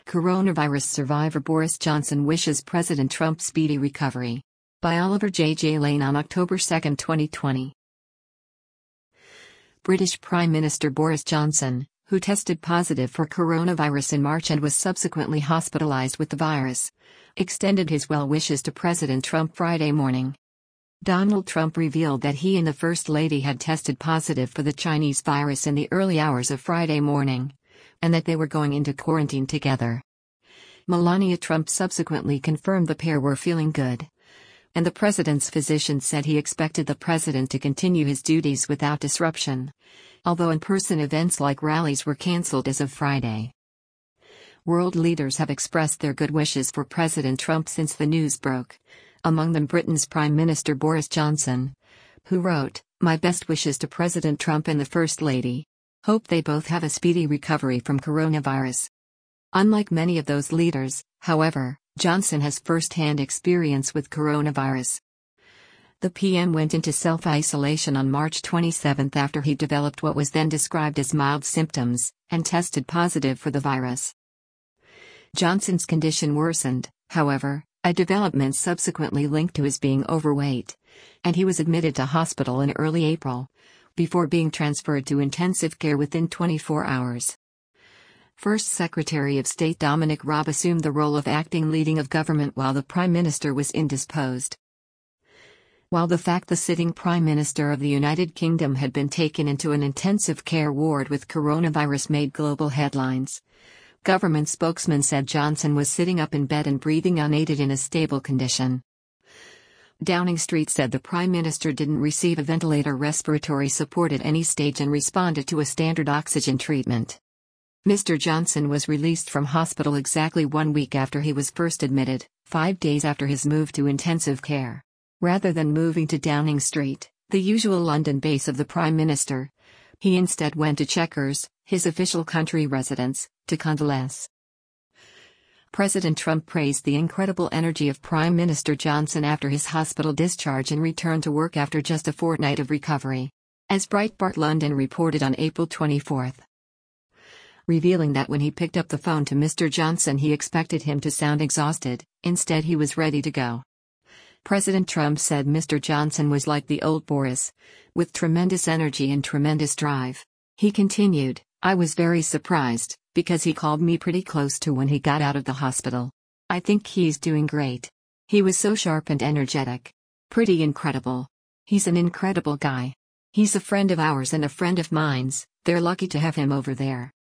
Coronavirus survivor Boris Johnson wishes President Trump speedy recovery. By Oliver J. Lane on October 2, 2020. British Prime Minister Boris Johnson, who tested positive for coronavirus in March and was subsequently hospitalized with the virus, extended his well wishes to President Trump Friday morning. Donald Trump revealed that he and the First Lady had tested positive for the Chinese virus in the early hours of Friday morning, and that they were going into quarantine together. Melania Trump subsequently confirmed the pair were feeling good, and the president's physician said he expected the president to continue his duties without disruption, although in-person events like rallies were cancelled as of Friday. World leaders have expressed their good wishes for President Trump since the news broke, among them Britain's Prime Minister Boris Johnson, who wrote, "My best wishes to President Trump and the First Lady. Hope they both have a speedy recovery from coronavirus." Unlike many of those leaders, however, Johnson has first-hand experience with coronavirus. The PM went into self-isolation on March 27 after he developed what was then described as mild symptoms, and tested positive for the virus. Johnson's condition worsened, however, a development subsequently linked to his being overweight, and he was admitted to hospital in early April, before being transferred to intensive care within 24 hours. First Secretary of State Dominic Raab assumed the role of acting leading of government while the Prime Minister was indisposed. While the fact the sitting Prime Minister of the United Kingdom had been taken into an intensive care ward with coronavirus made global headlines, government spokesman said Johnson was sitting up in bed and breathing unaided in a stable condition. Downing Street said the Prime Minister didn't receive a ventilator respiratory support at any stage and responded to a standard oxygen treatment. Mr. Johnson was released from hospital exactly 1 week after he was first admitted, 5 days after his move to intensive care. Rather than moving to Downing Street, the usual London base of the Prime Minister, he instead went to Chequers, his official country residence, to convalesce. President Trump praised the incredible energy of Prime Minister Johnson after his hospital discharge and return to work after just a fortnight of recovery, as Breitbart London reported on April 24. Revealing that when he picked up the phone to Mr. Johnson he expected him to sound exhausted, instead he was ready to go. President Trump said Mr. Johnson was like the old Boris, with tremendous energy and tremendous drive. He continued, "I was very surprised, because he called me pretty close to when he got out of the hospital. I think he's doing great. He was so sharp and energetic. Pretty incredible. He's an incredible guy. He's a friend of ours and a friend of mine's, they're lucky to have him over there."